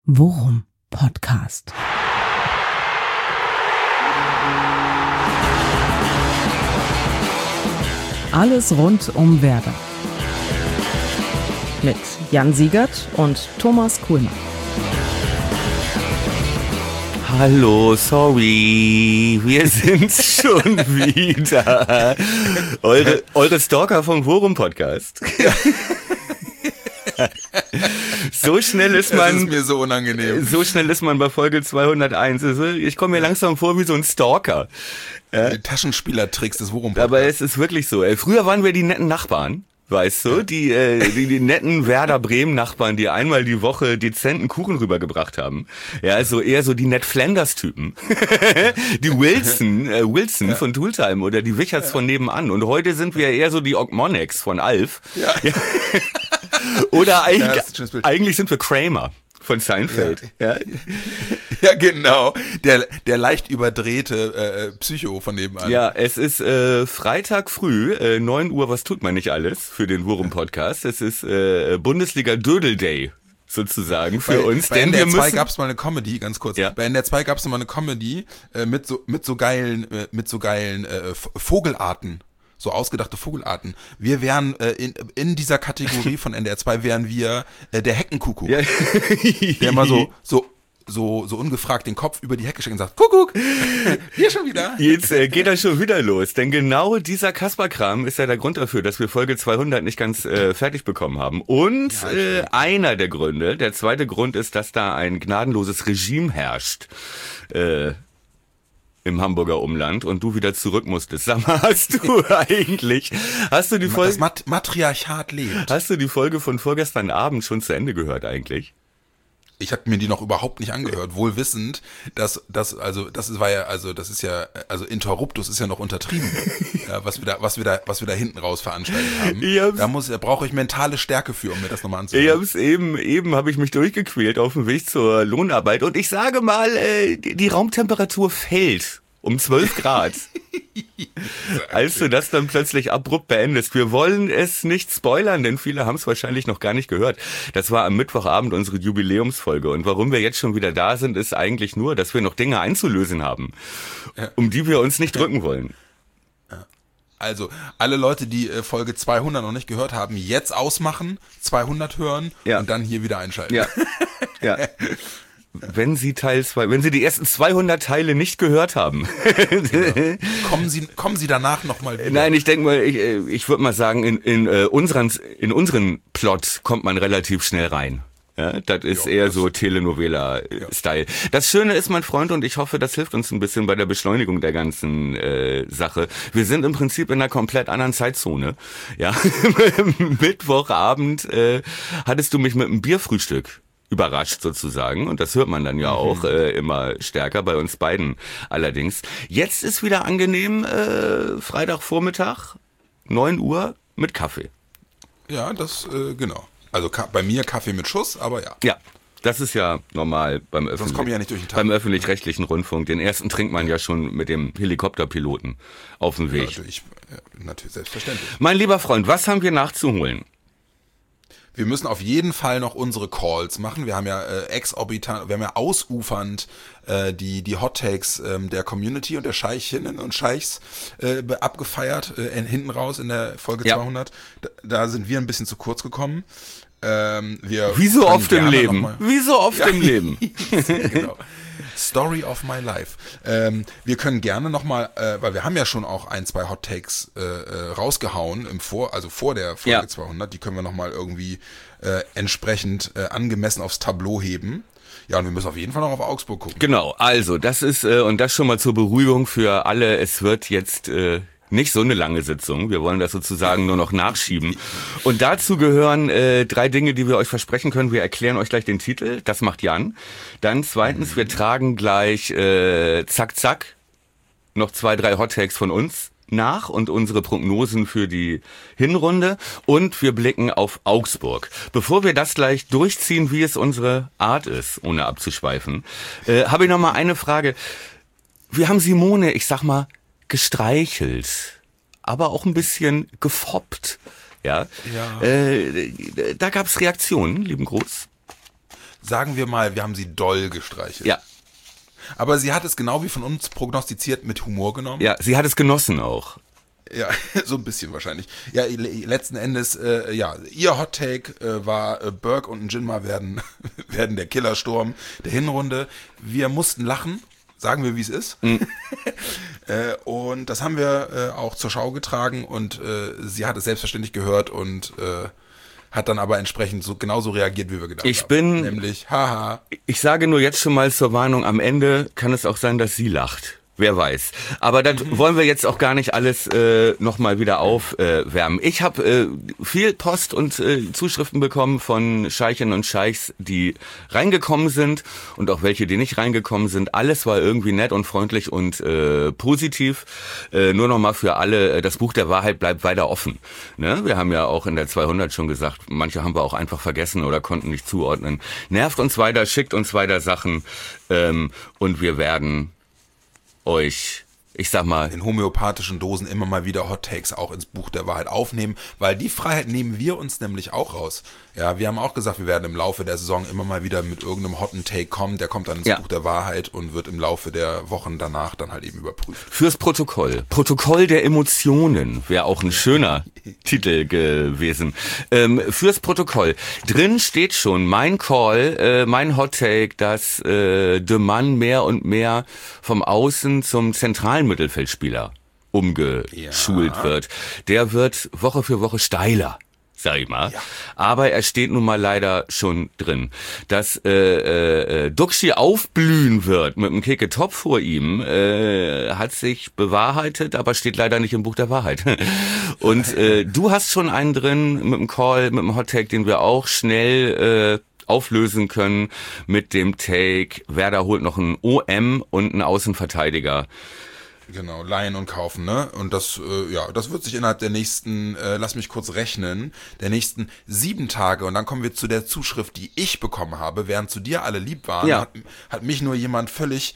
Worum Podcast. Alles rund um Werder. Mit Jan Siegert und Thomas Kuhlmann. Hallo, sorry, wir sind schon wieder. Eure Stalker vom Worum Podcast. So schnell ist man. Das ist mir so unangenehm. So schnell ist man bei Folge 201. Also ich komme mir langsam vor wie so ein Stalker. Die Taschenspielertricks des Worum Podcasts. Aber es ist wirklich so. Früher waren wir die netten Nachbarn. Weißt du, die netten Werder Bremen Nachbarn, die einmal die Woche dezenten Kuchen rübergebracht haben. Ja, also eher so die Ned Flanders Typen. Die Wilson von Tooltime oder die Wicherts von nebenan. Und heute sind wir eher so die Ogmonics von Alf. Ja. Oder eigentlich sind wir Kramer von Seinfeld. Ja, genau. Der leicht überdrehte Psycho von nebenan. Ja, es ist Freitag früh, 9 Uhr, was tut man nicht alles für den Worum-Podcast. Es ist Bundesliga Dödel Day sozusagen für uns. Bei NDR 2 gab's mal eine Comedy, ganz kurz. Ja. Bei NDR 2 gab's mal eine Comedy mit so geilen Vogelarten. So ausgedachte Vogelarten. Wir wären in dieser Kategorie von NDR 2 wären wir der Heckenkuckuck. Ja. Der mal so ungefragt den Kopf über die Hecke schickt und sagt, Kuckuck, hier schon wieder. Jetzt geht das schon wieder los, denn genau dieser Kasperkram ist ja der Grund dafür, dass wir Folge 200 nicht ganz fertig bekommen haben. Und einer der Gründe, der zweite Grund ist, dass da ein gnadenloses Regime herrscht. Im Hamburger Umland und du wieder zurück musstest. Sag mal, hast du die Folge... Das Matriarchat lebt. Hast du die Folge von vorgestern Abend schon zu Ende gehört eigentlich? Ich habe mir die noch überhaupt nicht angehört, wohl wissend, dass Interruptus ist ja noch untertrieben, ja, was wir da hinten raus veranstaltet haben. Da brauche ich mentale Stärke für, um mir das nochmal anzuhören. Eben habe ich mich durchgequält auf dem Weg zur Lohnarbeit und ich sage mal, die Raumtemperatur fällt um 12 Grad. Als du das dann plötzlich abrupt beendest. Wir wollen es nicht spoilern, denn viele haben es wahrscheinlich noch gar nicht gehört. Das war am Mittwochabend unsere Jubiläumsfolge. Und warum wir jetzt schon wieder da sind, ist eigentlich nur, dass wir noch Dinge einzulösen haben, um die wir uns nicht drücken wollen. Also, alle Leute, die Folge 200 noch nicht gehört haben, jetzt ausmachen, 200 hören und dann hier wieder einschalten. Ja. Wenn Sie die ersten 200 Teile nicht gehört haben. Genau. Kommen Sie danach nochmal wieder. Nein, ich denke mal, ich würde mal sagen, in unseren Plot kommt man relativ schnell rein. Ja, das ist eher so Telenovela-Style. Das Schöne ist, mein Freund, und ich hoffe, das hilft uns ein bisschen bei der Beschleunigung der ganzen Sache. Wir sind im Prinzip in einer komplett anderen Zeitzone. Ja, Mittwochabend hattest du mich mit einem Bierfrühstück überrascht sozusagen und das hört man dann ja auch immer stärker bei uns beiden allerdings. Jetzt ist wieder angenehm Freitagvormittag, 9 Uhr mit Kaffee. Ja, das genau. Also bei mir Kaffee mit Schuss, aber ja. Ja, das ist ja normal Sonst komme ich ja nicht durch den Tag. Beim öffentlich-rechtlichen Rundfunk. Den ersten trinkt man ja schon mit dem Helikopterpiloten auf dem Weg. Natürlich, selbstverständlich. Mein lieber Freund, was haben wir nachzuholen? Wir müssen auf jeden Fall noch unsere Calls machen. Wir haben ja ausufernd die Hot Takes der Community und der Scheichinnen und Scheichs abgefeiert, hinten raus in der Folge 200. Da sind wir ein bisschen zu kurz gekommen. Wie so oft im Leben. Genau. Story of my life. Wir können gerne nochmal, weil wir haben ja schon auch 1-2 Hot Takes rausgehauen vor der Folge 200, die können wir nochmal irgendwie entsprechend angemessen aufs Tableau heben. Ja, und wir müssen auf jeden Fall noch auf Augsburg gucken. Genau, also das ist, und das schon mal zur Beruhigung für alle, es wird jetzt nicht so eine lange Sitzung. Wir wollen das sozusagen nur noch nachschieben. Und dazu gehören 3 Dinge, die wir euch versprechen können. Wir erklären euch gleich den Titel. Das macht Jan. Dann zweitens, wir tragen gleich zack, zack noch 2, 3 Hot Takes von uns nach und unsere Prognosen für die Hinrunde. Und wir blicken auf Augsburg. Bevor wir das gleich durchziehen, wie es unsere Art ist, ohne abzuschweifen, habe ich noch mal eine Frage. Wir haben Simone, ich sag mal, gestreichelt, aber auch ein bisschen gefoppt. Ja. Da gab's Reaktionen, lieben Gruß. sagen wir mal, wir haben sie doll gestreichelt. Ja. Aber sie hat es genau wie von uns prognostiziert mit Humor genommen. Ja, sie hat es genossen auch. Ja, so ein bisschen wahrscheinlich. Ja, letzten Endes, ihr Hot Take war, Burke und Njinma werden der Killersturm der Hinrunde. Wir mussten lachen, sagen wir, wie es ist. Und das haben wir auch zur Schau getragen und sie hat es selbstverständlich gehört und hat dann aber entsprechend genauso reagiert, wie wir gedacht haben. Nämlich, haha. Ich sage nur jetzt schon mal zur Warnung, am Ende kann es auch sein, dass sie lacht. Wer weiß. Aber das wollen wir jetzt auch gar nicht alles nochmal wieder aufwärmen. Ich habe viel Post und Zuschriften bekommen von Scheichinnen und Scheichs, die reingekommen sind und auch welche, die nicht reingekommen sind. Alles war irgendwie nett und freundlich und positiv. Nur nochmal für alle, das Buch der Wahrheit bleibt weiter offen. Ne? Wir haben ja auch in der 200 schon gesagt, manche haben wir auch einfach vergessen oder konnten nicht zuordnen. Nervt uns weiter, schickt uns weiter Sachen und wir werden euch, ich sag mal, in homöopathischen Dosen immer mal wieder Hot Takes auch ins Buch der Wahrheit aufnehmen, weil die Freiheit nehmen wir uns nämlich auch raus. Ja, wir haben auch gesagt, wir werden im Laufe der Saison immer mal wieder mit irgendeinem Hotten Take kommen, der kommt dann ins Buch der Wahrheit und wird im Laufe der Wochen danach dann halt eben überprüft. Fürs Protokoll. Protokoll der Emotionen wäre auch ein schöner Titel gewesen. Fürs Protokoll. Drin steht schon mein Call, mein Hot Take, dass de Mann mehr und mehr vom Außen zum zentralen Mittelfeldspieler umgeschult wird. Der wird Woche für Woche steiler, sag ich mal. Ja. Aber er steht nun mal leider schon drin. Dass Duxi aufblühen wird mit einem Keke-Top vor ihm, hat sich bewahrheitet, aber steht leider nicht im Buch der Wahrheit. Und du hast schon einen drin mit einem Call, mit einem Hot-Take, den wir auch schnell auflösen können mit dem Take, Werder holt noch einen OM und einen Außenverteidiger. Genau, leihen und kaufen, ne? Und das, das wird sich innerhalb der nächsten, lass mich kurz rechnen, der nächsten 7 Tage, und dann kommen wir zu der Zuschrift, die ich bekommen habe, während zu dir alle lieb waren, hat mich nur jemand völlig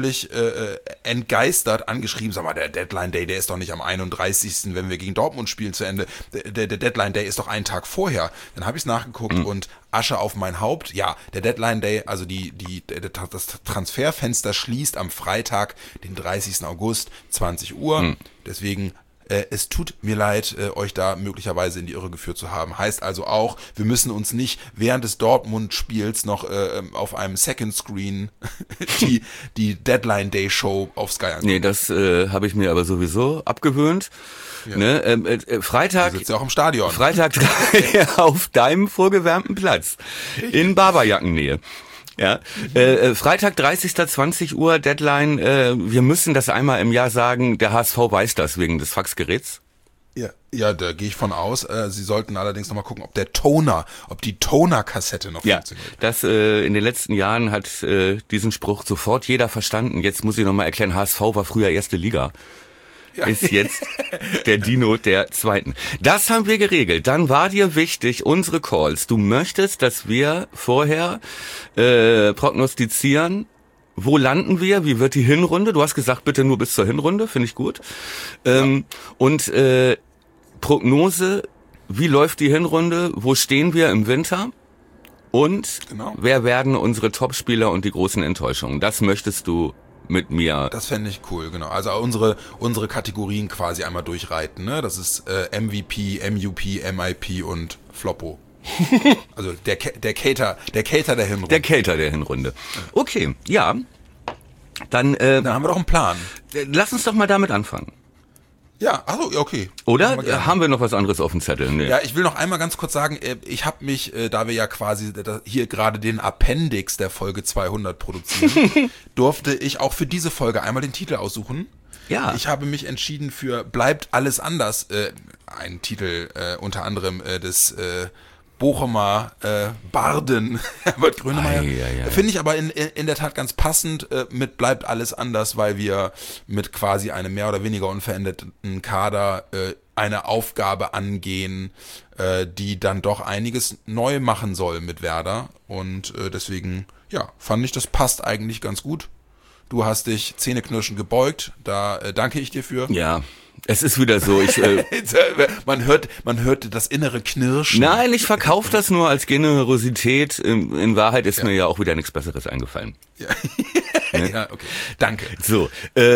entgeistert angeschrieben, sag mal, der Deadline Day, der ist doch nicht am 31., wenn wir gegen Dortmund spielen, zu Ende, der Deadline Day ist doch einen Tag vorher. Dann habe ich es nachgeguckt und Asche auf mein Haupt, ja, der Deadline Day, also das Transferfenster schließt am Freitag, den 30. August, 20 Uhr, deswegen es tut mir leid, euch da möglicherweise in die Irre geführt zu haben. Heißt also auch, wir müssen uns nicht während des Dortmund-Spiels noch auf einem Second Screen die Deadline Day Show auf Sky angucken. Nee, das habe ich mir aber sowieso abgewöhnt. Ja. Ne? Freitag. Du sitzt ja auch im Stadion. Freitag auf deinem vorgewärmten Platz in Barberjackennähe. Ja, Freitag 30. 20 Uhr Deadline. Wir müssen das einmal im Jahr sagen. Der HSV weiß das wegen des Faxgeräts. Ja, da gehe ich von aus. Sie sollten allerdings nochmal gucken, ob die Toner-Kassette noch funktioniert. Das in den letzten Jahren hat diesen Spruch sofort jeder verstanden. Jetzt muss ich nochmal erklären, HSV war früher erste Liga. Ist jetzt der Dino der Zweiten. Das haben wir geregelt. Dann war dir wichtig, unsere Calls. Du möchtest, dass wir vorher prognostizieren, wo landen wir, wie wird die Hinrunde. Du hast gesagt, bitte nur bis zur Hinrunde, finde ich gut. Und Prognose, wie läuft die Hinrunde, wo stehen wir im Winter? Und wer werden unsere Topspieler und die großen Enttäuschungen? Das möchtest du mit mir. Das fände ich cool, genau. Also unsere Kategorien quasi einmal durchreiten, ne? Das ist MVP, MUP, MIP und Floppo. Also der Cater der Hinrunde. Der Cater der Hinrunde. Okay, ja. Dann haben wir doch einen Plan. Lass uns doch mal damit anfangen. Ja, also okay. Oder haben wir noch was anderes auf dem Zettel? Nee. Ja, ich will noch einmal ganz kurz sagen, ich habe mich, da wir ja quasi hier gerade den Appendix der Folge 200 produzieren, durfte ich auch für diese Folge einmal den Titel aussuchen. Ja. Ich habe mich entschieden für Bleibt alles anders, ein Titel unter anderem des Bochumer Barden Herbert Grönemeyer. Finde ich aber in der Tat ganz passend mit Bleibt alles anders, weil wir mit quasi einem mehr oder weniger unveränderten Kader eine Aufgabe angehen, die dann doch einiges neu machen soll mit Werder. Und deswegen, fand ich, das passt eigentlich ganz gut. Du hast dich zähneknirschend gebeugt, da danke ich dir für. Ja, es ist wieder so, man hört das innere Knirschen. Nein, ich verkaufe das nur als Generosität. In Wahrheit ist mir ja auch wieder nichts Besseres eingefallen. Ja, ja, okay. Danke. So,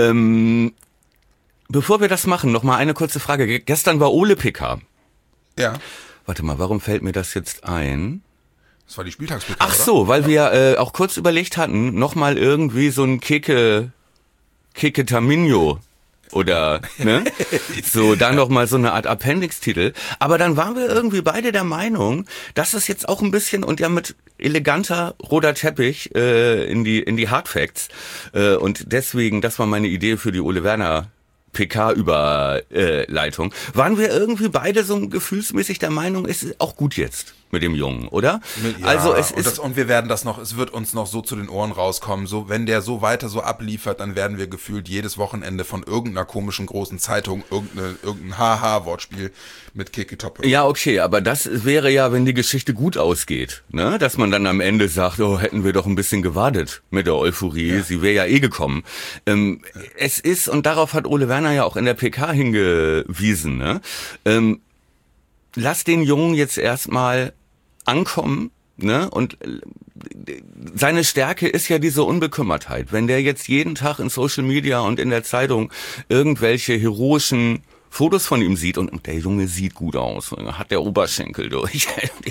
bevor wir das machen, noch mal eine kurze Frage. Gestern war Ole PK. Ja. Warte mal, warum fällt mir das jetzt ein? Das war die Spieltags-PK, Ach so, weil wir auch kurz überlegt hatten, noch mal irgendwie so ein Keke Tamino oder ne, so dann noch mal so eine Art Appendix-Titel. Aber dann waren wir irgendwie beide der Meinung, dass es jetzt auch ein bisschen und ja mit eleganter roter Teppich in die Hardfacts und deswegen, das war meine Idee für die Ole Werner PK-Überleitung, waren wir irgendwie beide so gefühlsmäßig der Meinung, es ist auch gut jetzt mit dem Jungen, oder? Ja, also es ist und wir werden es wird uns noch so zu den Ohren rauskommen, so wenn der so weiter so abliefert, dann werden wir gefühlt jedes Wochenende von irgendeiner komischen großen Zeitung irgendein Haha-Wortspiel mit Kiki-Top. Ja, okay, aber das wäre ja, wenn die Geschichte gut ausgeht, ne, dass man dann am Ende sagt, oh, hätten wir doch ein bisschen gewartet mit der Euphorie, sie wäre ja eh gekommen. Es ist, und darauf hat Ole Werner ja auch in der PK hingewiesen, ne, lass den Jungen jetzt erstmal ankommen, ne? Und seine Stärke ist ja diese Unbekümmertheit. Wenn der jetzt jeden Tag in Social Media und in der Zeitung irgendwelche heroischen Fotos von ihm sieht und der Junge sieht gut aus, hat der Oberschenkel durch.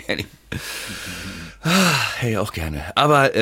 Hey, auch gerne. Aber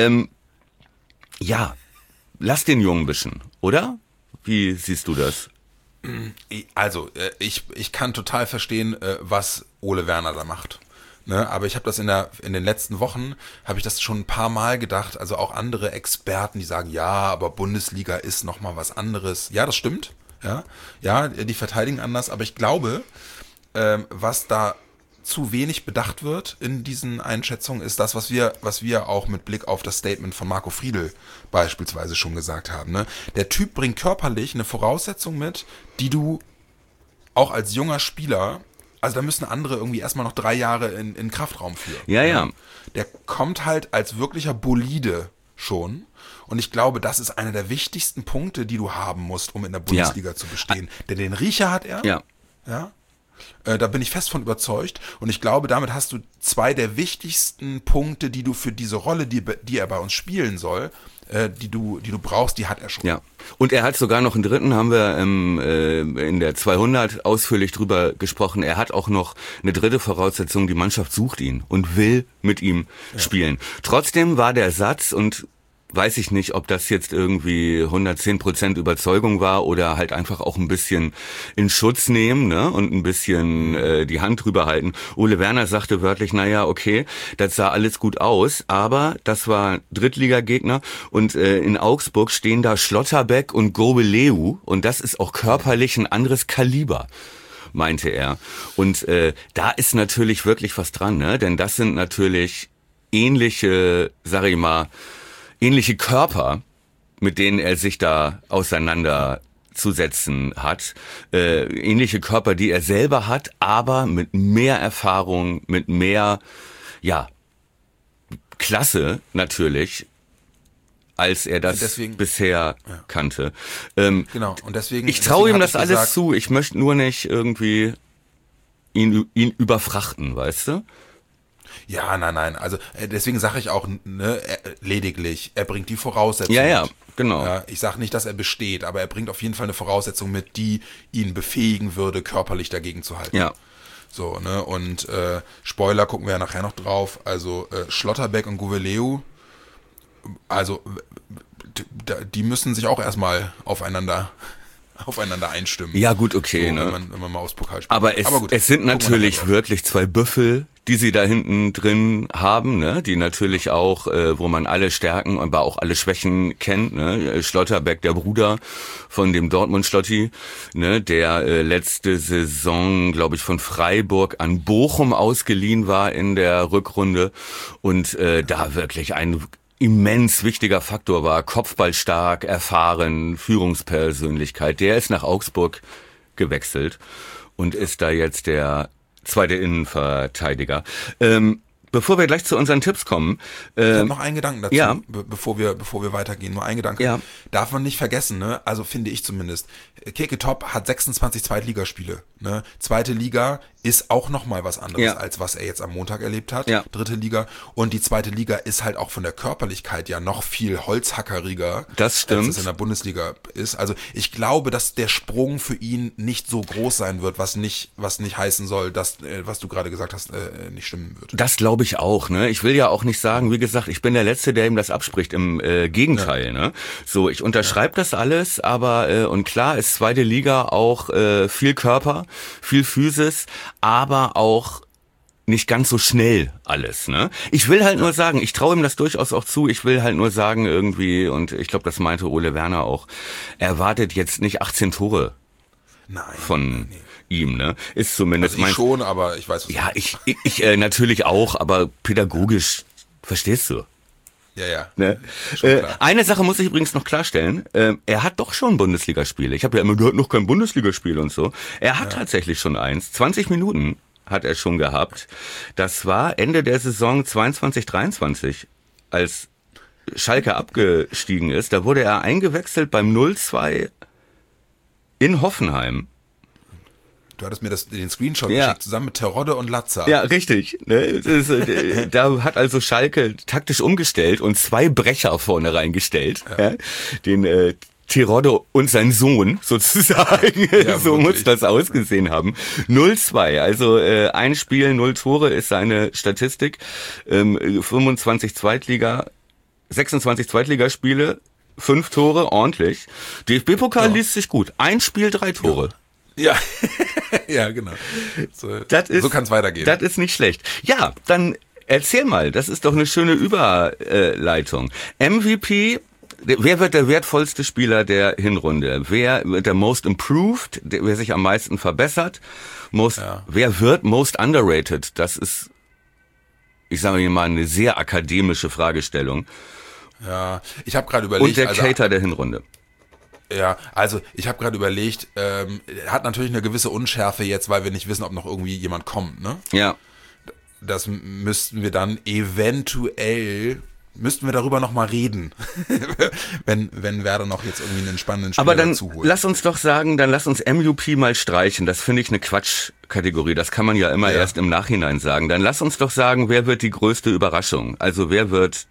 ja, lass den Jungen wischen, oder? Wie siehst du das? Also, ich kann total verstehen, was Ole Werner da macht. Ne, aber ich habe das in den letzten Wochen, habe ich das schon ein paar Mal gedacht, also auch andere Experten, die sagen, ja, aber Bundesliga ist nochmal was anderes. Ja, das stimmt. Ja, die verteidigen anders, aber ich glaube, was da zu wenig bedacht wird in diesen Einschätzungen, ist das, was wir auch mit Blick auf das Statement von Marco Friedl beispielsweise schon gesagt haben. Ne? Der Typ bringt körperlich eine Voraussetzung mit, die du auch als junger Spieler, also da müssen andere irgendwie erstmal noch 3 Jahre in Kraftraum führen. Ja. Der kommt halt als wirklicher Bolide schon. Und ich glaube, das ist einer der wichtigsten Punkte, die du haben musst, um in der Bundesliga zu bestehen. Denn den Riecher hat er. Ja. Da bin ich fest von überzeugt. Und ich glaube, damit hast du 2 der wichtigsten Punkte, die du für diese Rolle, die er bei uns spielen soll, die du brauchst, die hat er schon. Ja. Und er hat sogar noch einen dritten, haben wir in der 200 ausführlich drüber gesprochen. Er hat auch noch eine dritte Voraussetzung, die Mannschaft sucht ihn und will mit ihm spielen. Trotzdem war der Satz, und weiß ich nicht, ob das jetzt irgendwie 110% Überzeugung war oder halt einfach auch ein bisschen in Schutz nehmen, ne, und ein bisschen die Hand drüber halten. Ole Werner sagte wörtlich, naja, okay, das sah alles gut aus, aber das war Drittligagegner und in Augsburg stehen da Schlotterbeck und Gobeleu und das ist auch körperlich ein anderes Kaliber, meinte er. Und da ist natürlich wirklich was dran, ne, denn das sind natürlich ähnliche, sag ich mal, ähnliche Körper, mit denen er sich da auseinanderzusetzen hat. Ähnliche Körper, die er selber hat, aber mit mehr Erfahrung, mit mehr, ja, Klasse natürlich, als er das bisher kannte. Genau, und deswegen... Ich traue ihm das alles zu, ich möchte nur nicht irgendwie ihn überfrachten, weißt du? Ja, nein. Also deswegen sage ich auch lediglich, er bringt die Voraussetzung mit. Genau. Ja, ich sage nicht, dass er besteht, aber er bringt auf jeden Fall eine Voraussetzung mit, die ihn befähigen würde, körperlich dagegen zu halten. Ja. So, ne? Und Spoiler gucken wir ja nachher noch drauf. Also Schlotterbeck und Gobeleu, also die müssen sich auch erstmal aufeinander einstimmen. Ja, gut, okay. So, ne? wenn man mal aufs Pokal spielt. Aber es sind natürlich wirklich 2 Büffel, die sie da hinten drin haben, ne? Die natürlich auch, wo man alle Stärken, aber auch alle Schwächen kennt. Ne? Schlotterbeck, der Bruder von dem Dortmund-Schlotti, ne? Der letzte Saison, glaube ich, von Freiburg an Bochum ausgeliehen war in der Rückrunde und da wirklich ein immens wichtiger Faktor war, kopfballstark, erfahren, Führungspersönlichkeit. Der ist nach Augsburg gewechselt und ist da jetzt der zweite Innenverteidiger. bevor wir gleich zu unseren Tipps kommen. Ich habe noch einen Gedanken dazu, ja. bevor wir weitergehen. Nur ein Gedanke. Ja. Darf man nicht vergessen, ne? Also finde ich zumindest. Keke Top hat 26 Zweitligaspiele. Ne? Zweite Liga ist auch nochmal was anderes, als was er jetzt am Montag erlebt hat. Ja. Dritte Liga. Und die zweite Liga ist halt auch von der Körperlichkeit ja noch viel holzhackeriger, das stimmt, als es in der Bundesliga ist. Also ich glaube, dass der Sprung für ihn nicht so groß sein wird, was nicht heißen soll, dass, was du gerade gesagt hast, nicht stimmen wird. Das glaube ich auch, ne? Ich will ja auch nicht sagen, wie gesagt, ich bin der Letzte, der ihm das abspricht. Im Gegenteil, ne? So, ich unterschreibe das alles, aber und klar ist zweite Liga auch viel Körper, viel Physis, aber auch nicht ganz so schnell alles, ne? Ich will halt nur sagen, ich traue ihm das durchaus auch zu, ich will halt nur sagen irgendwie, und ich glaube, das meinte Ole Werner auch, er wartet jetzt nicht 18 Tore von ihm, ne? Ist zumindest also ich schon, aber ich weiß, was ja, ich natürlich auch, aber pädagogisch, verstehst du? Ja. Ne? Eine Sache muss ich übrigens noch klarstellen. Er hat doch schon Bundesligaspiele. Ich habe ja immer gehört, noch kein Bundesligaspiel und so. Er hat tatsächlich schon eins. 20 Minuten hat er schon gehabt. Das war Ende der Saison 22/23, als Schalke abgestiegen ist. Da wurde er eingewechselt beim 0-2 in Hoffenheim. Du hattest mir den Screenshot geschickt, zusammen mit Terodde und Latza. Ja, richtig. Ne? Da hat also Schalke taktisch umgestellt und 2 Brecher vorne reingestellt. Ja. Den Terodde und sein Sohn sozusagen. Ja, so muss das ausgesehen haben. 0-2, also ein Spiel, 0 Tore ist seine Statistik. 26 Zweitligaspiele, 5 Tore, ordentlich. DFB-Pokal liest sich gut. Ein Spiel, 3 Tore. Ja, ja, genau. So kann es weitergehen. Das ist nicht schlecht. Ja, dann erzähl mal, das ist doch eine schöne Überleitung. MVP, wer wird der wertvollste Spieler der Hinrunde? Wer wird der Most Improved, wer sich am meisten verbessert? Wer wird Most Underrated? Das ist, ich sage mal, eine sehr akademische Fragestellung. Ja, ich habe gerade überlegt. Und der Cater der Hinrunde. Ja, also ich habe gerade überlegt, hat natürlich eine gewisse Unschärfe jetzt, weil wir nicht wissen, ob noch irgendwie jemand kommt, ne? Ja. Das müssten wir dann eventuell, darüber noch mal reden, wenn Werder noch jetzt irgendwie einen spannenden Spieler dazu holt. Aber dann lass uns doch sagen, lass uns MUP mal streichen, das finde ich eine Quatschkategorie, das kann man ja immer erst im Nachhinein sagen. Dann lass uns doch sagen, wer wird die größte Überraschung? Also wer wird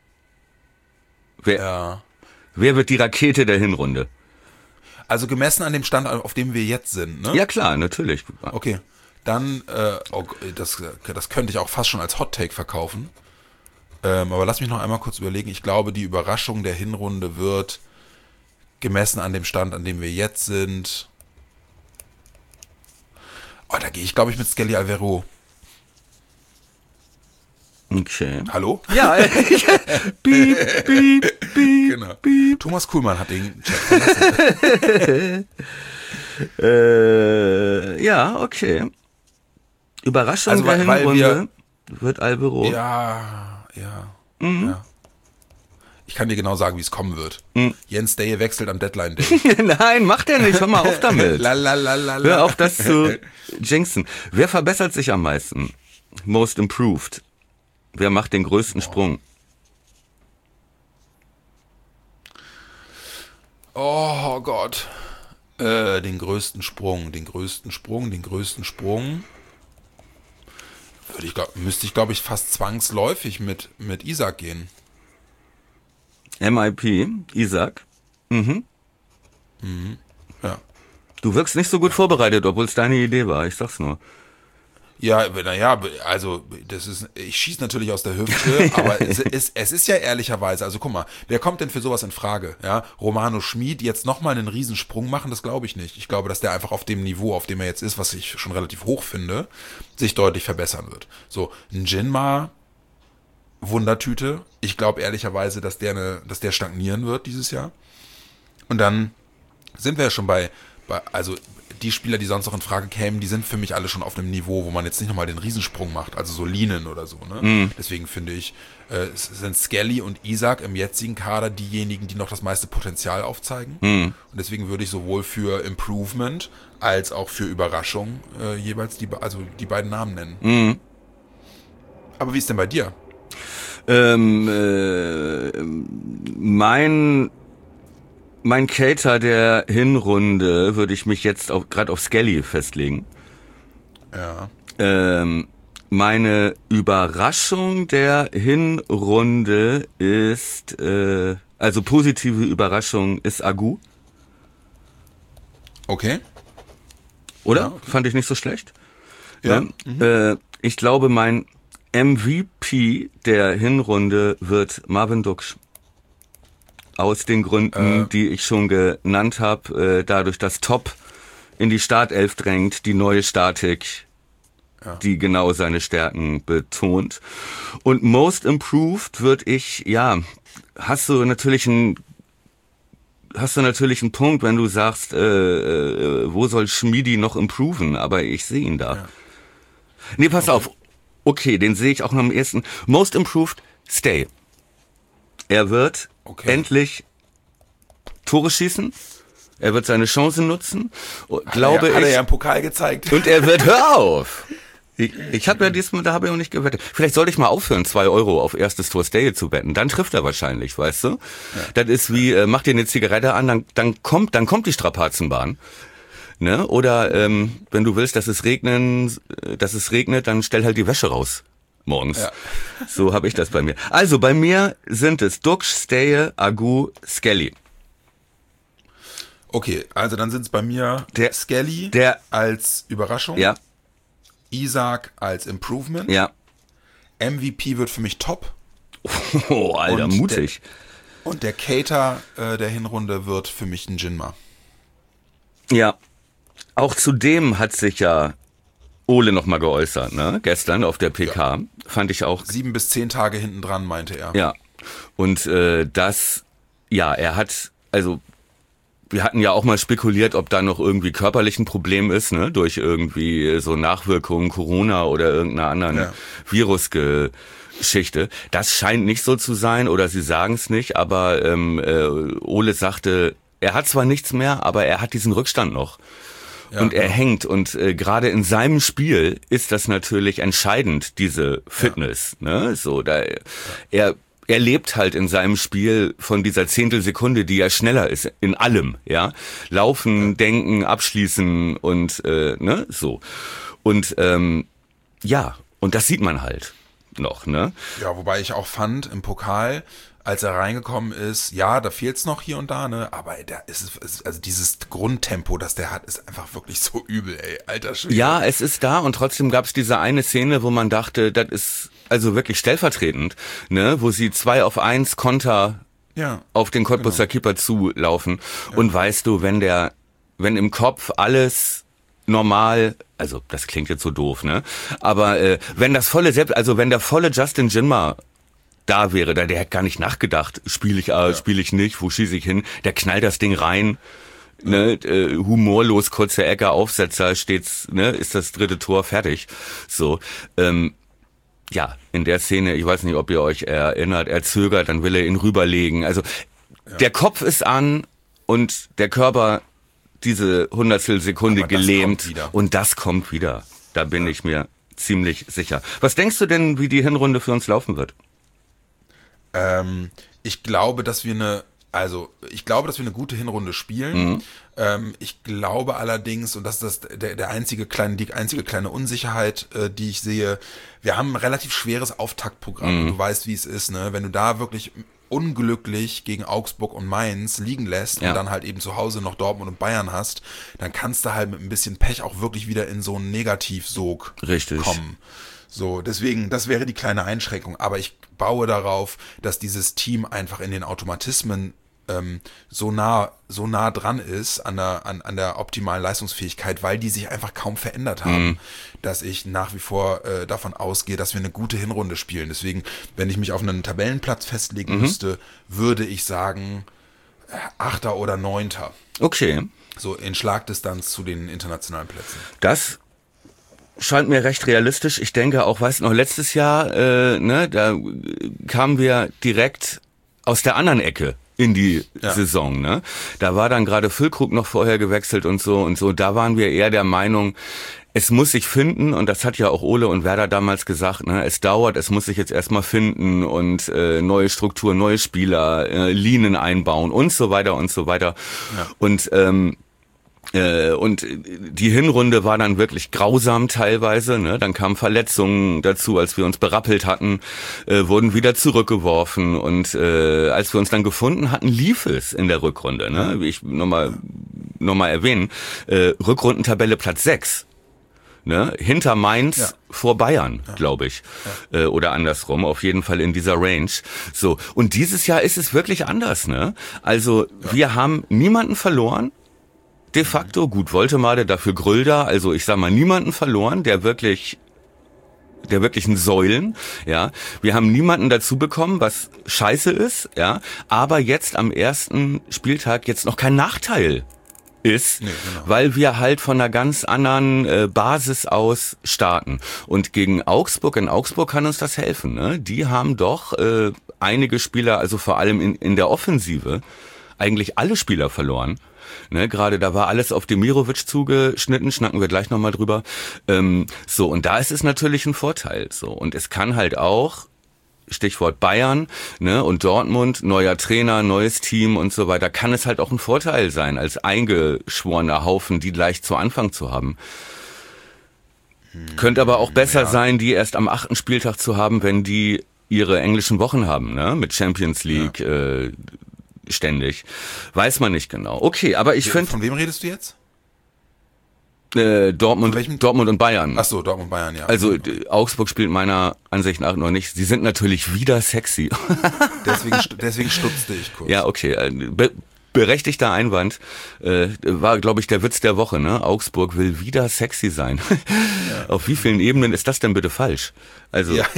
wer wird die Rakete der Hinrunde? Also gemessen an dem Stand, auf dem wir jetzt sind, ne? Ja klar, natürlich. Okay, dann, das könnte ich auch fast schon als Hot Take verkaufen. Aber lass mich noch einmal kurz überlegen. Ich glaube, die Überraschung der Hinrunde wird, gemessen an dem Stand, an dem wir jetzt sind, da gehe ich, glaube ich, mit Skelly Alvaro. Okay. Hallo? Ja. Piep, piep, piep, genau. Piep. Thomas Kuhlmann hat den Chat verlassen. Ja, okay. Überraschung der Hinrunde wird Alvaro. Ja. Ich kann dir genau sagen, wie es kommen wird. Jens Day wechselt am Deadline Day. Nein, macht er nicht. Hör mal auf damit. Lalalala. Hör auf, das zu jinxen. Wer verbessert sich am meisten? Most Improved. Wer macht den größten Sprung? Oh Gott. Den größten Sprung. Müsste ich, glaube ich, fast zwangsläufig mit Isaac gehen. MIP, Isaac. Ja. Du wirkst nicht so gut vorbereitet, obwohl es deine Idee war. Ich sag's nur. Ja, naja, also ich schieße natürlich aus der Hüfte, aber es ist ja ehrlicherweise, also guck mal, wer kommt denn für sowas in Frage? Ja, Romano Schmid jetzt nochmal einen Riesensprung machen, das glaube ich nicht. Ich glaube, dass der einfach auf dem Niveau, auf dem er jetzt ist, was ich schon relativ hoch finde, sich deutlich verbessern wird. So, ein Jinma, Wundertüte. Ich glaube ehrlicherweise, dass der stagnieren wird dieses Jahr. Und dann sind wir ja schon bei also die Spieler, die sonst noch in Frage kämen, die sind für mich alle schon auf einem Niveau, wo man jetzt nicht nochmal den Riesensprung macht, also so Linen oder so. Ne? Deswegen finde ich, sind Skelly und Isaac im jetzigen Kader diejenigen, die noch das meiste Potenzial aufzeigen. Und deswegen würde ich sowohl für Improvement als auch für Überraschung jeweils die beiden Namen nennen. Aber wie ist denn bei dir? Mein Cater der Hinrunde würde ich mich jetzt gerade auf Skelly festlegen. Ja. Meine Überraschung der Hinrunde ist, also positive Überraschung ist Agu. Okay. Oder? Ja, okay. Fand ich nicht so schlecht. Ja. Ne? Ich glaube, mein MVP der Hinrunde wird Marvin Duksch. Aus den Gründen, die ich schon genannt habe, dadurch, dass Top in die Startelf drängt, die neue Statik, die genau seine Stärken betont. Und Most Improved würde ich, hast du natürlich einen Punkt, wenn du sagst, wo soll Schmiedi noch improven, aber ich sehe ihn da. Ja. Nee, pass auf. Okay, den sehe ich auch noch am ersten. Most Improved, Stay. Er wird endlich Tore schießen. Er wird seine Chancen nutzen. Hat er ja im Pokal gezeigt. Und er wird, hör auf! Ich habe ja diesmal, da habe ich auch nicht gewettet. Vielleicht sollte ich mal aufhören, 2 Euro auf erstes Tor Stay zu wetten. Dann trifft er wahrscheinlich, weißt du? Ja. Das ist wie, mach dir eine Zigarette an, dann kommt die Strapazenbahn. Ne? Oder wenn du willst, dass es regnet, dann stell halt die Wäsche raus morgens. Ja. So habe ich das bei mir. Also bei mir sind es Duksch, Stay, Agu, Skelly. Okay, also dann sind es bei mir Skelly als Überraschung. Ja. Isaac als Improvement. Ja. MVP wird für mich Top. Oh, Alter, und mutig. Und der Cater der Hinrunde wird für mich ein Jinma. Ja. Auch zudem hat sich ja Ole nochmal geäußert, ne? Gestern auf der PK. Ja. Fand ich auch. 7 bis 10 Tage hinten dran, meinte er. Ja. Und er hat, also wir hatten ja auch mal spekuliert, ob da noch irgendwie körperlich ein Problem ist, ne, durch irgendwie so Nachwirkungen Corona oder irgendeiner anderen Virusgeschichte. Das scheint nicht so zu sein, oder sie sagen es nicht, aber Ole sagte, er hat zwar nichts mehr, aber er hat diesen Rückstand noch. Ja, und er hängt, und gerade in seinem Spiel ist das natürlich entscheidend, diese Fitness, ne, so, er lebt halt in seinem Spiel von dieser Zehntelsekunde, die ja schneller ist in allem, ja. Laufen, denken, abschließen und ne, so. Und und das sieht man halt noch, ne? Ja, wobei ich auch fand, im Pokal, als er reingekommen ist, ja, da fehlt's noch hier und da, ne, aber also dieses Grundtempo, das der hat, ist einfach wirklich so übel, ey, alter Schwede. Ja, es ist da, und trotzdem gab's diese eine Szene, wo man dachte, das ist also wirklich stellvertretend, ne, wo sie 2-auf-1 Konter auf den Cottbusser Keeper zulaufen. Ja. Und weißt du, wenn im Kopf alles normal, also das klingt jetzt so doof, ne, aber wenn der volle Justin Jinma da wäre, der hätte gar nicht nachgedacht, spiele ich nicht, wo schieße ich hin, der knallt das Ding rein, ne, humorlos, kurze Ecke, Aufsetzer, steht's, ne, ist das 3. Tor fertig, so, ja, in der Szene, ich weiß nicht, ob ihr euch erinnert, er zögert, dann will er ihn rüberlegen. Also der Kopf ist an und der Körper diese Hundertstelsekunde gelähmt, und das kommt wieder. Da bin ich mir ziemlich sicher. Was denkst du denn, wie die Hinrunde für uns laufen wird? Ich glaube, dass wir eine gute Hinrunde spielen. Ich glaube allerdings, und das ist die einzige kleine Unsicherheit, die ich sehe, wir haben ein relativ schweres Auftaktprogramm. Du weißt, wie es ist, ne? Wenn du da wirklich unglücklich gegen Augsburg und Mainz liegen lässt und dann halt eben zu Hause noch Dortmund und Bayern hast, dann kannst du halt mit ein bisschen Pech auch wirklich wieder in so einen Negativsog kommen. So, deswegen, das wäre die kleine Einschränkung. Aber ich baue darauf, dass dieses Team einfach in den Automatismen so nah dran ist an der optimalen Leistungsfähigkeit, weil die sich einfach kaum verändert haben, dass ich nach wie vor davon ausgehe, dass wir eine gute Hinrunde spielen. Deswegen, wenn ich mich auf einen Tabellenplatz festlegen müsste, würde ich sagen 8. oder 9. Okay. So in Schlagdistanz zu den internationalen Plätzen. Das scheint mir recht realistisch. Ich denke auch, weißt du noch, letztes Jahr, da kamen wir direkt aus der anderen Ecke in die Saison, ne? Da war dann gerade Füllkrug noch vorher gewechselt und so. Da waren wir eher der Meinung, es muss sich finden, und das hat ja auch Ole und Werder damals gesagt, ne, es dauert, es muss sich jetzt erstmal finden und neue Struktur, neue Spieler, Linien einbauen und so weiter und so weiter. Ja. Und die Hinrunde war dann wirklich grausam teilweise, ne? Dann kamen Verletzungen dazu, als wir uns berappelt hatten, wurden wieder zurückgeworfen und als wir uns dann gefunden hatten, lief es in der Rückrunde, ne? Wie ich nochmal erwähnen, Rückrundentabelle Platz 6. Ne? Hinter Mainz vor Bayern, glaube ich. Ja. Oder andersrum, auf jeden Fall in dieser Range. So, und dieses Jahr ist es wirklich anders, ne? Also, wir haben niemanden verloren. De facto, gut, Woltemade, dafür Grölder, also ich sag mal, niemanden verloren, der wirklichen Säulen, ja. Wir haben niemanden dazu bekommen, was scheiße ist, ja. Aber jetzt am ersten Spieltag jetzt noch kein Nachteil ist, weil wir halt von einer ganz anderen Basis aus starten. Und gegen Augsburg, in Augsburg kann uns das helfen, ne? Die haben doch einige Spieler, also vor allem in der Offensive, eigentlich alle Spieler verloren. Ne, gerade da war alles auf Demirovic zugeschnitten, schnacken wir gleich nochmal drüber. So, und da ist es natürlich ein Vorteil. So, und es kann halt auch, Stichwort Bayern, ne, und Dortmund, neuer Trainer, neues Team und so weiter, kann es halt auch ein Vorteil sein, als eingeschworener Haufen, die gleich zu Anfang zu haben. Könnte aber auch besser sein, die erst am 8. Spieltag zu haben, wenn die ihre englischen Wochen haben, ne, mit Champions League, ständig. Weiß man nicht genau. Okay, aber ich finde... Von wem redest du jetzt? Dortmund und Bayern. Ach so, Dortmund, Bayern, ja. Also Augsburg spielt meiner Ansicht nach noch nicht. Sie sind natürlich wieder sexy. Deswegen stutzte ich kurz. Ja, okay. Berechtigter Einwand. War, glaube ich, der Witz der Woche, ne? Augsburg will wieder sexy sein. Ja. Auf wie vielen Ebenen ist das denn bitte falsch? Also, ja.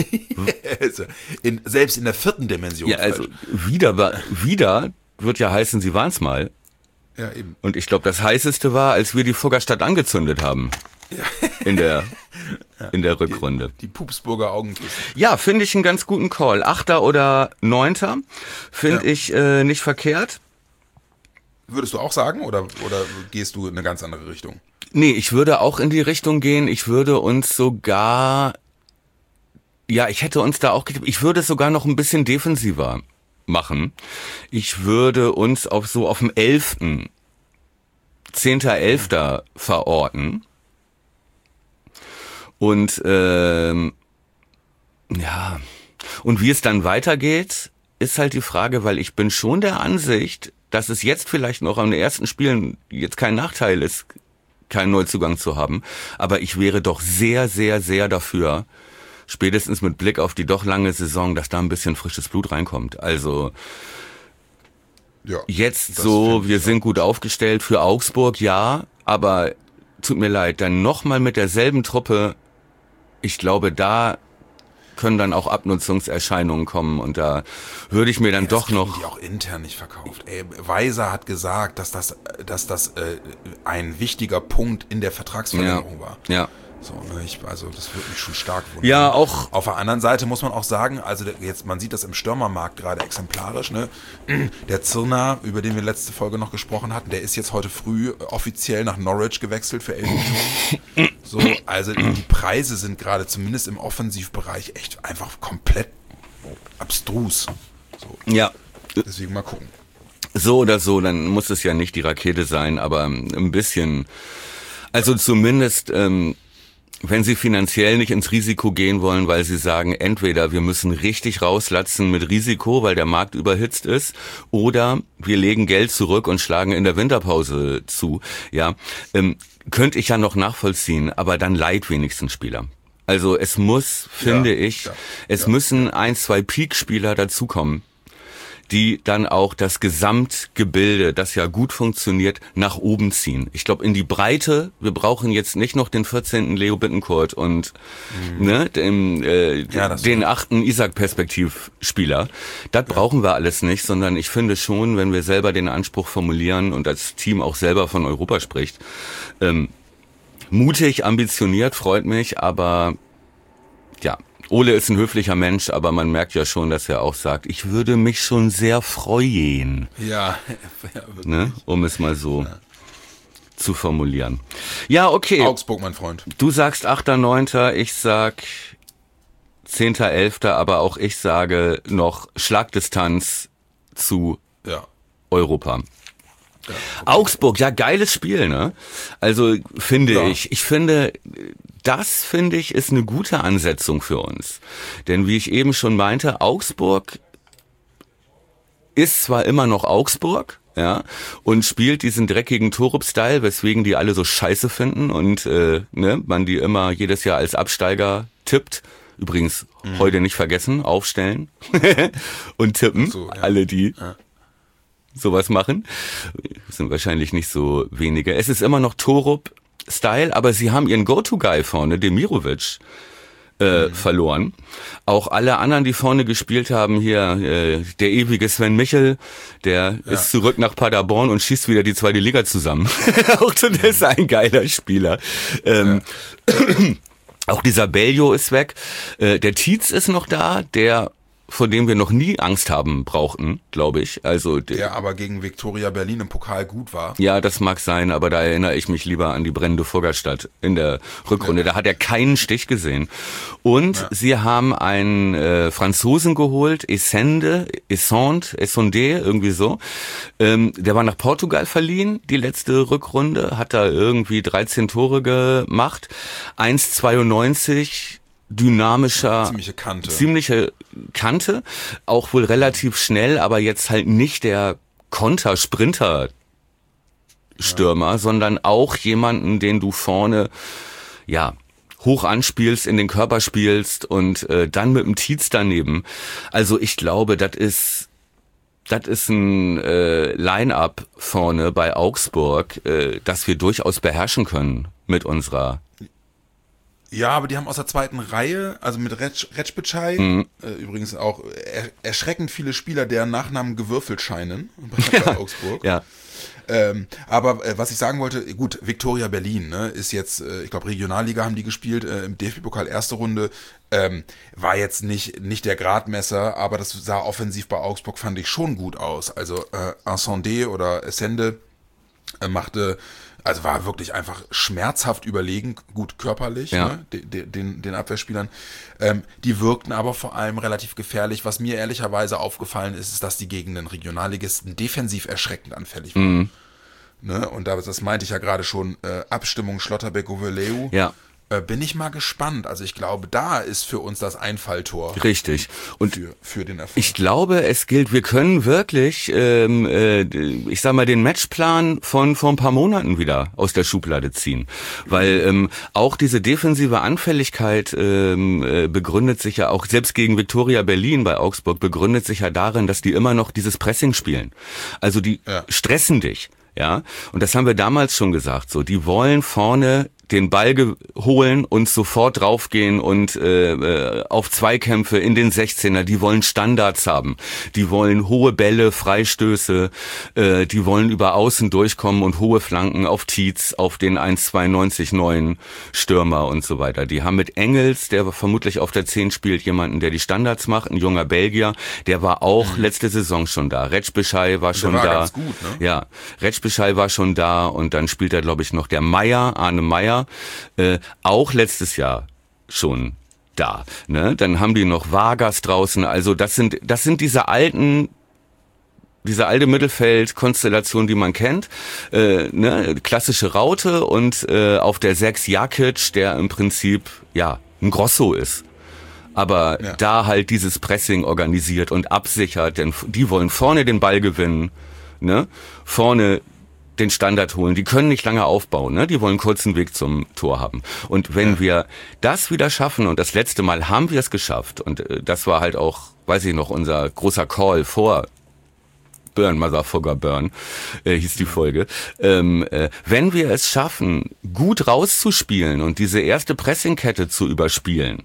Selbst in der 4. Dimension. Ja, also wieder wird ja heißen, sie waren's mal. Ja, eben. Und ich glaube, das Heißeste war, als wir die Fuggerstadt angezündet haben. Ja. In der Rückrunde. Die Pupsburger Augenküsse. Ja, finde ich einen ganz guten Call. 8. oder 9. finde ich nicht verkehrt. Würdest du auch sagen oder gehst du in eine ganz andere Richtung? Nee, ich würde auch in die Richtung gehen. Ich würde uns sogar, ich würde es sogar noch ein bisschen defensiver machen. Ich würde uns auf dem 11., 10.11. verorten. Und, und wie es dann weitergeht, ist halt die Frage, weil ich bin schon der Ansicht, dass es jetzt vielleicht noch an den ersten Spielen jetzt kein Nachteil ist, keinen Neuzugang zu haben. Aber ich wäre doch sehr, sehr, sehr dafür, spätestens mit Blick auf die doch lange Saison, dass da ein bisschen frisches Blut reinkommt. Also jetzt so, wir sind gut aufgestellt für Augsburg, ja, aber tut mir leid, dann nochmal mit derselben Truppe, ich glaube, da können dann auch Abnutzungserscheinungen kommen und da würde ich mir dann doch noch... Die auch intern nicht verkauft. Weiser hat gesagt, dass das ein wichtiger Punkt in der Vertragsverlängerung war. Ja. So, also das würde mich schon stark wundern. Ja, auch. Auf der anderen Seite muss man auch sagen, also jetzt, man sieht das im Stürmermarkt gerade exemplarisch, ne? Der Zirner, über den wir letzte Folge noch gesprochen hatten, der ist jetzt heute früh offiziell nach Norwich gewechselt für 11 Millionen. So, also die Preise sind gerade zumindest im Offensivbereich echt einfach komplett abstrus. So. Ja. Deswegen mal gucken. So oder so, dann muss es ja nicht die Rakete sein, aber ein bisschen, also zumindest, wenn Sie finanziell nicht ins Risiko gehen wollen, weil Sie sagen, entweder wir müssen richtig rauslatzen mit Risiko, weil der Markt überhitzt ist, oder wir legen Geld zurück und schlagen in der Winterpause zu, ja, könnte ich ja noch nachvollziehen, aber dann leiht wenigstens Spieler. Also es muss, finde ich, müssen 1, 2 Peak-Spieler dazukommen, die dann auch das Gesamtgebilde, das ja gut funktioniert, nach oben ziehen. Ich glaube, in die Breite, wir brauchen jetzt nicht noch den 14. Leo Bittencourt und den 8. Isaac-Perspektivspieler. Das brauchen wir alles nicht, sondern ich finde schon, wenn wir selber den Anspruch formulieren und das Team auch selber von Europa spricht, mutig, ambitioniert, freut mich, aber ja, Ole ist ein höflicher Mensch, aber man merkt ja schon, dass er auch sagt, ich würde mich schon sehr freuen. Ja, ne? Um es mal so zu formulieren. Ja, okay. Augsburg, mein Freund. Du sagst 8.9., ich sag 10.11., aber auch ich sage noch Schlagdistanz zu Europa. Ja, okay. Augsburg, ja, geiles Spiel, ne? Also finde ich. Ich finde, das ist eine gute Ansetzung für uns. Denn wie ich eben schon meinte, Augsburg ist zwar immer noch Augsburg, ja, und spielt diesen dreckigen Torup-Style, weswegen die alle so scheiße finden und man die immer jedes Jahr als Absteiger tippt. Übrigens, heute nicht vergessen, aufstellen und tippen, so, ja. Alle die sowas machen. Das sind wahrscheinlich nicht so wenige. Es ist immer noch Torup-Style, aber sie haben ihren Go-To-Guy vorne, Demirovic, verloren. Auch alle anderen, die vorne gespielt haben, hier der ewige Sven Michel, der ist zurück nach Paderborn und schießt wieder die zweite Liga zusammen. Auch das ist ein geiler Spieler. Auch dieser Bellio ist weg. Der Tietz ist noch da, vor dem wir noch nie Angst haben brauchten, glaube ich. Also der aber gegen Viktoria Berlin im Pokal gut war. Ja, das mag sein, aber da erinnere ich mich lieber an die brennende Fuggerstadt in der Rückrunde. Da hat er keinen Stich gesehen. Und sie haben einen Franzosen geholt, Essende, irgendwie so. Der war nach Portugal verliehen, die letzte Rückrunde, hat da irgendwie 13 Tore gemacht. 1,92, dynamischer, ziemliche Kante, auch wohl relativ schnell, aber jetzt halt nicht der Konter-Sprinter-Stürmer, sondern auch jemanden, den du vorne, hoch anspielst, in den Körper spielst und dann mit dem Tietz daneben. Also ich glaube, das ist ein Line-Up vorne bei Augsburg, das wir durchaus beherrschen können mit unserer. Ja, aber die haben aus der zweiten Reihe, also mit Retschbitschei, übrigens auch erschreckend viele Spieler, deren Nachnamen gewürfelt scheinen bei Augsburg. Ja. Aber was ich sagen wollte, gut, Viktoria Berlin, ne, ist jetzt, ich glaube Regionalliga haben die gespielt, im DFB-Pokal erste Runde, war jetzt nicht der Gradmesser, aber das sah offensiv bei Augsburg, fand ich schon gut aus. Also Incendé oder Essende war wirklich einfach schmerzhaft überlegen, gut körperlich, ne, den Abwehrspielern. Die wirkten aber vor allem relativ gefährlich. Was mir ehrlicherweise aufgefallen ist, dass die gegen den Regionalligisten defensiv erschreckend anfällig waren. Ne, und das meinte ich ja gerade schon, Abstimmung Schlotterbeck-Gouveleu. Ja. Bin ich mal gespannt. Also ich glaube, da ist für uns das Einfalltor. Richtig. Und für den Erfolg. Ich glaube, wir können wirklich, ich sag mal, den Matchplan von vor ein paar Monaten wieder aus der Schublade ziehen. Weil auch diese defensive Anfälligkeit begründet sich ja auch, selbst gegen Viktoria Berlin bei Augsburg, begründet sich ja darin, dass die immer noch dieses Pressing spielen. Also die stressen dich. Ja, und das haben wir damals schon gesagt, so, die wollen vorne den Ball holen und sofort draufgehen und auf Zweikämpfe in den 16er, die wollen Standards haben, die wollen hohe Bälle, Freistöße, die wollen über Außen durchkommen und hohe Flanken auf Tietz, auf den 1,92 neuen Stürmer und so weiter. Die haben mit Engels, der vermutlich auf der 10 spielt, jemanden, der die Standards macht, ein junger Belgier, der war auch letzte Saison schon da. Retschbitschei war schon da. Ganz gut, ne? Ja, Retschbitschei war schon da und dann spielt er, glaube ich, noch der Arne Meyer, auch letztes Jahr schon da. Ne? Dann haben die noch Vargas draußen. Also das sind diese alte Mittelfeld-Konstellation, die man kennt. Klassische Raute und auf der 6 Jakic, der im Prinzip ein Grosso ist. Aber da halt dieses Pressing organisiert und absichert, denn die wollen vorne den Ball gewinnen, ne? Vorne den Standard holen. Die können nicht lange aufbauen, ne? Die wollen einen kurzen Weg zum Tor haben. Und wenn wir das wieder schaffen, und das letzte Mal haben wir es geschafft, und das war halt auch, weiß ich noch, unser großer Call vor Burn, Motherfucker Burn, hieß die Folge. Wenn wir es schaffen, gut rauszuspielen und diese erste Pressingkette zu überspielen,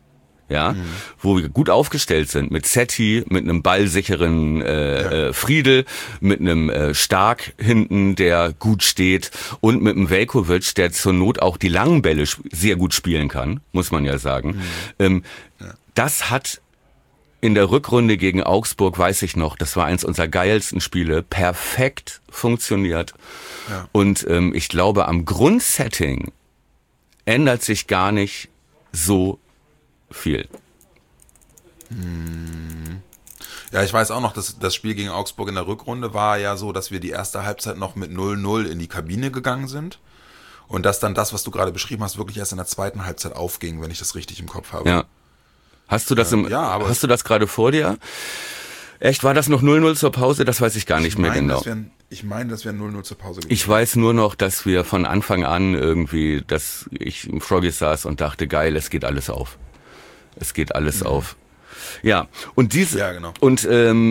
wo wir gut aufgestellt sind, mit Setti, mit einem ballsicheren Friedel, mit einem Stark hinten, der gut steht, und mit einem Veljkovic, der zur Not auch die langen Bälle sehr gut spielen kann, muss man ja sagen. Das hat in der Rückrunde gegen Augsburg, weiß ich noch, das war eins unserer geilsten Spiele, perfekt funktioniert. Ja. Und ich glaube, am Grundsetting ändert sich gar nicht so viel. Ja, ich weiß auch noch, dass das Spiel gegen Augsburg in der Rückrunde war ja so, dass wir die erste Halbzeit noch mit 0-0 in die Kabine gegangen sind. Und dass dann das, was du gerade beschrieben hast, wirklich erst in der zweiten Halbzeit aufging, wenn ich das richtig im Kopf habe. Ja. Hast du das hast du das gerade vor dir? Echt, war das noch 0-0 zur Pause? Das weiß ich gar nicht mehr genau. Ich meine, das wäre 0-0 zur Pause gewesen. Ich weiß nur noch, dass wir von Anfang an irgendwie, dass ich im Froggy saß und dachte, geil, es geht alles auf. Es geht alles auf. Ja, und genau. Und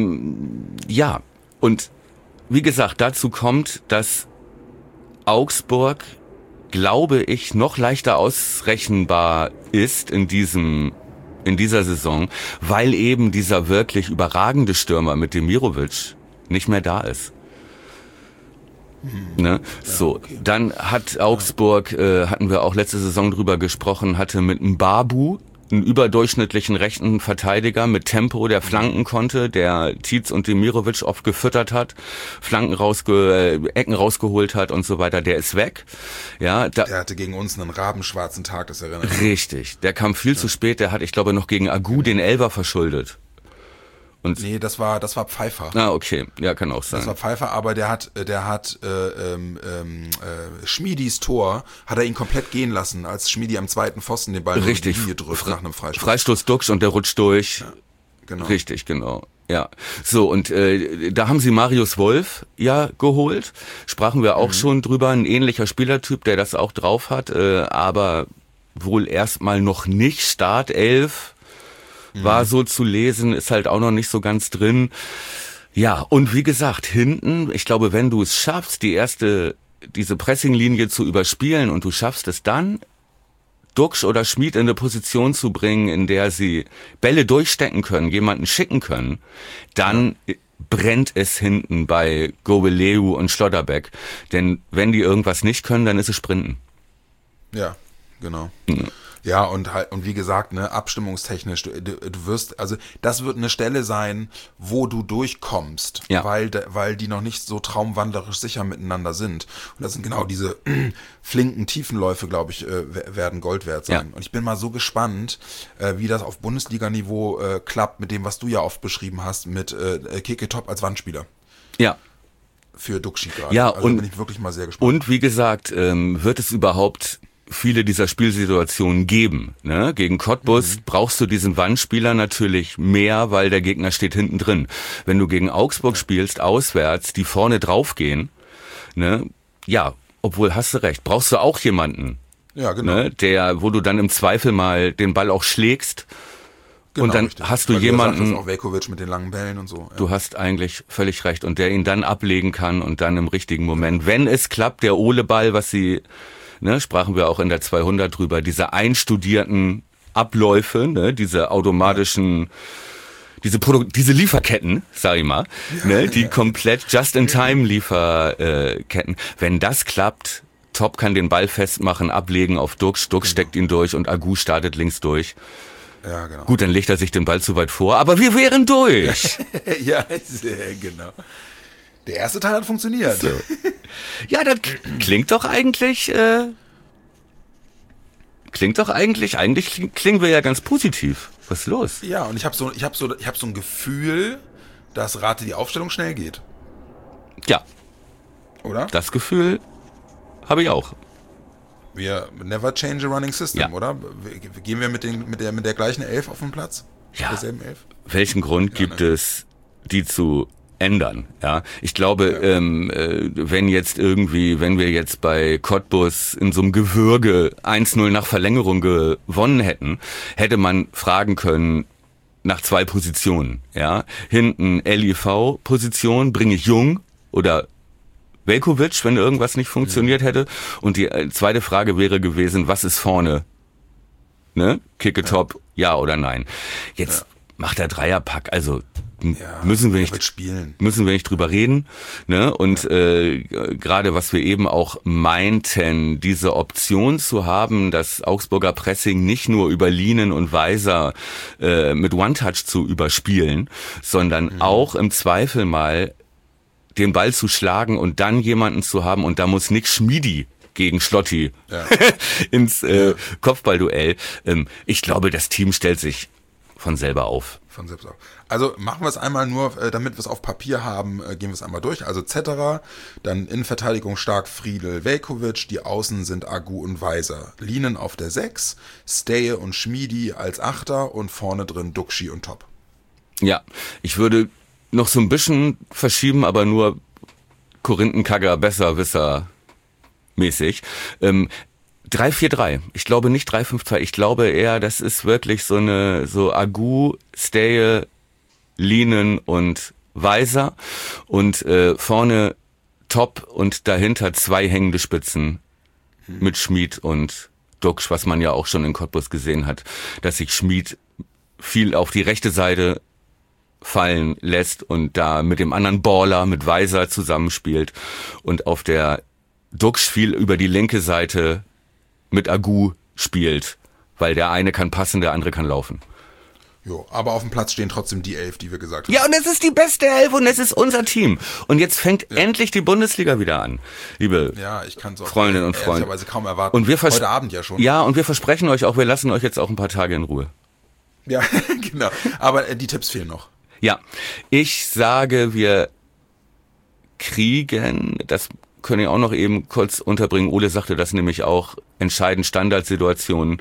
und wie gesagt, dazu kommt, dass Augsburg, glaube ich, noch leichter ausrechenbar ist in dieser Saison, weil eben dieser wirklich überragende Stürmer mit Demirovic nicht mehr da ist. Ne? Ja, so, okay. Dann hat Augsburg, hatten wir auch letzte Saison drüber gesprochen, hatte mit Mbabu einen überdurchschnittlichen rechten Verteidiger mit Tempo, der flanken konnte, der Tietz und Demirovic oft gefüttert hat, Ecken rausgeholt hat und so weiter, der ist weg. Ja, der hatte gegen uns einen rabenschwarzen Tag, das erinnert mich. Richtig, der kam viel zu spät, der hat, ich glaube, noch gegen Agu den Elfer verschuldet. Und nee, das war Pfeiffer. Ah, okay. Ja, kann auch sein. Das war Pfeiffer, aber der hat Schmiedis Tor, hat er ihn komplett gehen lassen, als Schmiedi am zweiten Pfosten den Ball in die Linie drückt nach einem Freistoß. Freistoß Duxch und der rutscht durch. Ja, genau. Richtig, genau. Ja, so und da haben sie Marius Wolf ja geholt. Sprachen wir auch schon drüber. Ein ähnlicher Spielertyp, der das auch drauf hat, aber wohl erstmal noch nicht Startelf. War so zu lesen, ist halt auch noch nicht so ganz drin. Ja, und wie gesagt, hinten, ich glaube, wenn du es schaffst, diese Pressinglinie zu überspielen und du schaffst es dann, Duxch oder Schmid in eine Position zu bringen, in der sie Bälle durchstecken können, jemanden schicken können, dann brennt es hinten bei Gobeleu und Schlotterbeck. Denn wenn die irgendwas nicht können, dann ist es Sprinten. Ja, genau. Ja, und wie gesagt, ne, abstimmungstechnisch, du wirst, also das wird eine Stelle sein, wo du durchkommst, weil die noch nicht so traumwandlerisch sicher miteinander sind. Und das sind genau diese flinken Tiefenläufe, glaube ich, werden Gold wert sein. Ja. Und ich bin mal so gespannt, wie das auf Bundesliga-Niveau klappt, mit dem, was du ja oft beschrieben hast, mit Keke Top als Wandspieler. Ja. Für Duxchi gerade. Ja, also und bin ich wirklich mal sehr gespannt. Und wie gesagt, wird es überhaupt viele dieser Spielsituationen geben. Ne? Gegen Cottbus brauchst du diesen Wandspieler natürlich mehr, weil der Gegner steht hinten drin. Wenn du gegen Augsburg spielst, auswärts, die vorne draufgehen, ne? Ja, obwohl hast du recht, brauchst du auch jemanden, ja, genau. Ne? Wo du dann im Zweifel mal den Ball auch schlägst. Genau, und dann richtig. Hast du jemanden, du auch Velkovic mit den langen Bällen und so. Ja. Du hast eigentlich völlig recht und der ihn dann ablegen kann und dann im richtigen Moment, wenn es klappt, der Ole-Ball, was sie sprachen wir auch in der 200 drüber, diese einstudierten Abläufe, ne, diese automatischen, diese Lieferketten, sag ich mal, die komplett Just-in-Time-Lieferketten. Wenn das klappt, Top kann den Ball festmachen, ablegen auf Duxch, steckt ihn durch und Agu startet links durch. Ja, genau. Gut, dann legt er sich den Ball zu weit vor, aber wir wären durch. Ja, genau. Der erste Teil hat funktioniert. So. Ja, das klingt doch eigentlich, klingen wir ja ganz positiv. Was ist los? Ja, und ich habe so ein Gefühl, dass Rate die Aufstellung schnell geht. Ja. Oder? Das Gefühl habe ich auch. Wir never change a running system, oder? Gehen wir mit der gleichen Elf auf den Platz? Ja. Derselben Elf? Welchen Grund gibt es, die zu ändern? Ja, ich glaube, wenn wir jetzt bei Cottbus in so einem Gewürge 1-0 nach Verlängerung gewonnen hätten, hätte man fragen können nach 2 Positionen. Ja, hinten LIV-Position, bringe ich Jung oder Velkovic, wenn irgendwas nicht funktioniert hätte. Und die zweite Frage wäre gewesen, was ist vorne? Ne? Kicke Top, ja oder nein? Jetzt macht der Dreierpack, also müssen wir wird spielen. Müssen wir nicht drüber reden, ne? Und gerade was wir eben auch meinten, diese Option zu haben, das Augsburger Pressing nicht nur über Lienen und Weiser mit One-Touch zu überspielen, sondern auch im Zweifel mal den Ball zu schlagen und dann jemanden zu haben, und da muss Nick Schmiedi gegen Schlotti ins Kopfballduell. Ich glaube, das Team stellt sich von selber auf. Von selbst auf. Also machen wir es einmal nur, damit wir es auf Papier haben, gehen wir es einmal durch. Also Zetterer, dann Innenverteidigung Stark, Friedl, Veljkovic, die Außen sind Agu und Weiser. Lienen auf der 6, Steje und Schmiedi als Achter und vorne drin Duxi und Top. Ja, ich würde noch so ein bisschen verschieben, aber nur Korinthenkagger, Besserwisser mäßig. 3-4-3. Ich glaube nicht 3-5-2. Ich glaube eher, das ist wirklich so Agu, Steje, Lienen und Weiser und vorne Top und dahinter 2 hängende Spitzen mit Schmid und Duxch, was man ja auch schon in Cottbus gesehen hat, dass sich Schmid viel auf die rechte Seite fallen lässt und da mit dem anderen Baller, mit Weiser zusammenspielt und auf der Duxch viel über die linke Seite mit Agu spielt, weil der eine kann passen, der andere kann laufen. Jo, aber auf dem Platz stehen trotzdem die 11, die wir gesagt haben. Ja, und es ist die beste 11 und es ist unser Team. Und jetzt fängt endlich die Bundesliga wieder an, liebe Freundinnen und Freunde. Kaum erwarten. Und wir heute Abend ja schon. Ja, und wir versprechen euch auch, wir lassen euch jetzt auch ein paar Tage in Ruhe. Ja, genau. Aber die Tipps fehlen noch. Ja, ich sage, wir kriegen, das können wir auch noch eben kurz unterbringen, Ole sagte das nämlich auch, entscheidend Standardsituationen,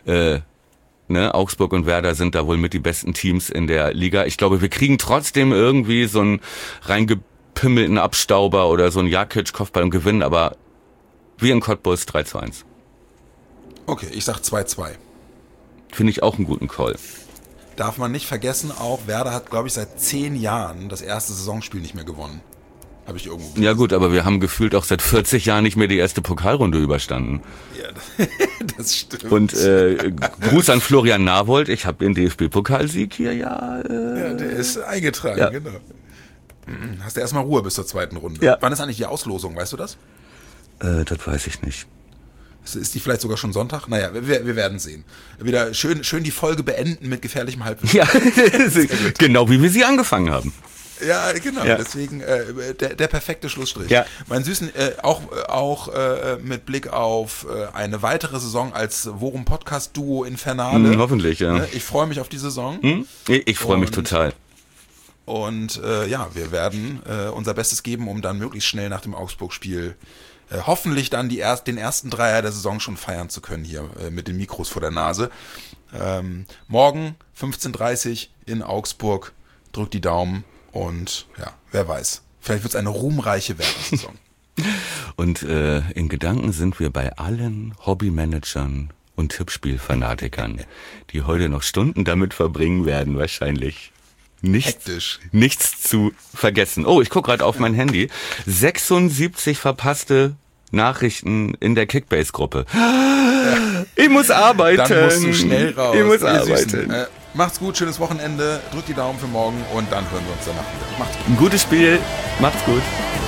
Augsburg und Werder sind da wohl mit die besten Teams in der Liga. Ich glaube, wir kriegen trotzdem irgendwie so einen reingepimmelten Abstauber oder so einen Jakic-Kopfball und gewinnen, aber wie in Cottbus 3-1. Okay, ich sag 2-2. Finde ich auch einen guten Call. Darf man nicht vergessen, auch Werder hat, glaube ich, seit 10 Jahren das erste Saisonspiel nicht mehr gewonnen. Habe ich irgendwo gelesen. Ja gut, aber wir haben gefühlt auch seit 40 Jahren nicht mehr die erste Pokalrunde überstanden. Ja, das stimmt. Und Gruß an Florian Nahwold, ich habe den DFB-Pokalsieg hier ja, der ist eingetragen, genau. Hast du erstmal Ruhe bis zur zweiten Runde. Ja. Wann ist eigentlich die Auslosung, weißt du das? Das weiß ich nicht. Ist die vielleicht sogar schon Sonntag? Naja, wir werden sehen. Wieder schön die Folge beenden mit gefährlichem Halbwissen. Ja, genau wie wir sie angefangen haben. Ja, genau. Ja. Deswegen der perfekte Schlussstrich. Ja. Mein Süßen, auch mit Blick auf eine weitere Saison als Worum Podcast Duo Infernale. Hoffentlich, ja. Ich freue mich auf die Saison. Ich freue mich total. Und wir werden unser Bestes geben, um dann möglichst schnell nach dem Augsburg-Spiel hoffentlich dann den ersten Dreier der Saison schon feiern zu können hier mit den Mikros vor der Nase. Morgen 15:30 Uhr in Augsburg. Drückt die Daumen und ja, wer weiß. Vielleicht wird es eine ruhmreiche Werder-Saison. Und in Gedanken sind wir bei allen Hobbymanagern und Tippspielfanatikern, die heute noch Stunden damit verbringen werden, wahrscheinlich nichts zu vergessen. Oh, ich gucke gerade auf mein Handy. 76 verpasste Nachrichten in der Kickbase-Gruppe. Ich muss arbeiten. Dann musst du schnell raus. Ich muss arbeiten. Macht's gut, schönes Wochenende. Drückt die Daumen für morgen und dann hören wir uns danach wieder. Macht's gut. Ein gutes Spiel. Macht's gut.